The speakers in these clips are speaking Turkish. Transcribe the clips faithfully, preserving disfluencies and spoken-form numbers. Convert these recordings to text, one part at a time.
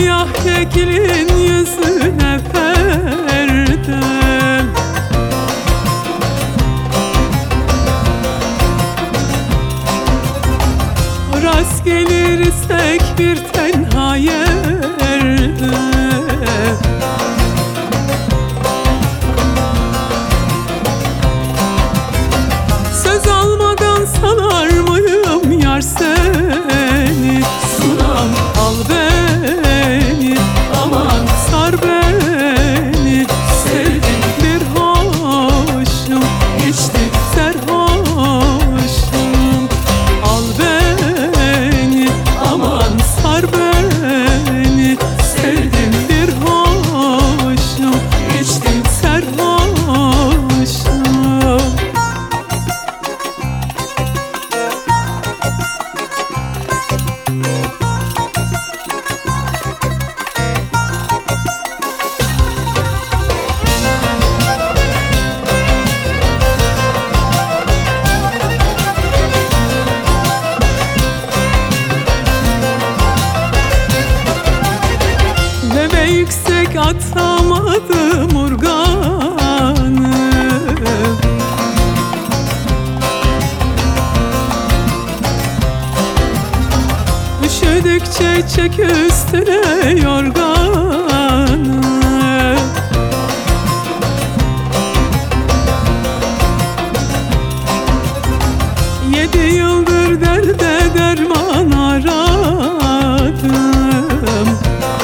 Siyah keklin yüzüne perde, rast gelirsek bir tenha yerde. Söz almadan sanar mıyım yar seni? Sunam al beni, aman sar beni. Sevdim bir hoşum, içtim serhoşum. Al beni, aman sar beni. Sevdim bir hoşum, içtim serhoşum. Ve yüksek atamadım urganı, üşüdükçe çek üstüne yorganı. Yedi yıldır derde derman aradım,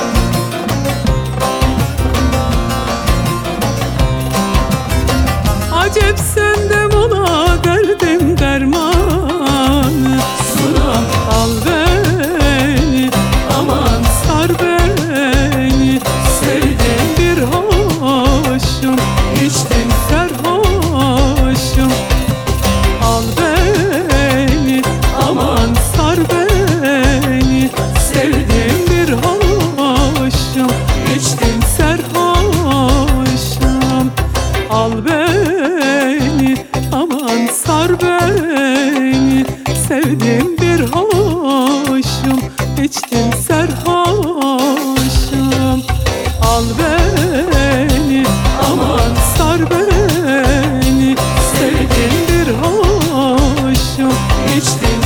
acep sende bana derdim dermanı. Sunam al beni, aman sar beni. Sevdim bir hoşum, içtim serhoşum. Al beni, aman sar beni. Sevdim bir hoşum, içtim serhoşum. Al beni, aman sar beni. Sevdim bir hoşum, içtim serhoşum. Al beni, aman sar beni. Sevdim bir hoşum, içtim